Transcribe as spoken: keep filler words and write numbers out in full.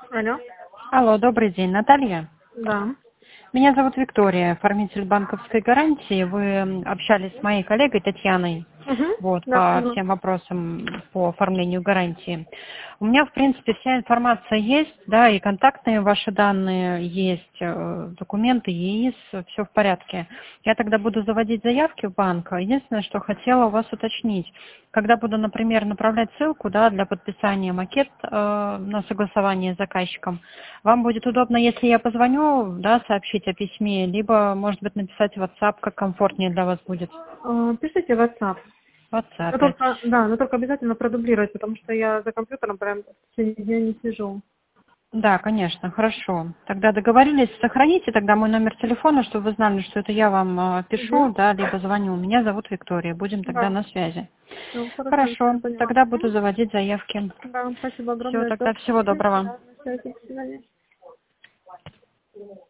Алло. Алло, добрый день, Наталья. Да. Меня зовут Виктория, оформитель банковской гарантии. Вы общались с моей коллегой Татьяной Угу. вот, Да. по Угу. всем вопросам по оформлению гарантии. У меня, в принципе, вся информация есть, да, и контактные ваши данные есть, э, документы, ЕИС, все в порядке. Я тогда буду заводить заявки в банк. Единственное, что хотела у вас уточнить, когда буду, например, направлять ссылку, да, для подписания макет э, на согласование с заказчиком, вам будет удобно, если я позвоню, да, сообщить о письме, либо, может быть, написать в WhatsApp, как комфортнее для вас будет. А, Пишите в WhatsApp. В Но WhatsApp. только, да, но только обязательно продублировать, потому что я за компьютером прям в течение дня не сижу. Да, конечно, хорошо. Тогда договорились, сохраните тогда мой номер телефона, чтобы вы знали, что это я вам э, пишу, Угу. да, либо звоню. Меня зовут Виктория, будем тогда Да. на связи. Все, хорошо, я Хорошо, поняла. тогда буду Мгм. заводить заявки. Да, спасибо Все, огромное. Всё. тогда всего Мгм. доброго. Да, на связи. До свидания.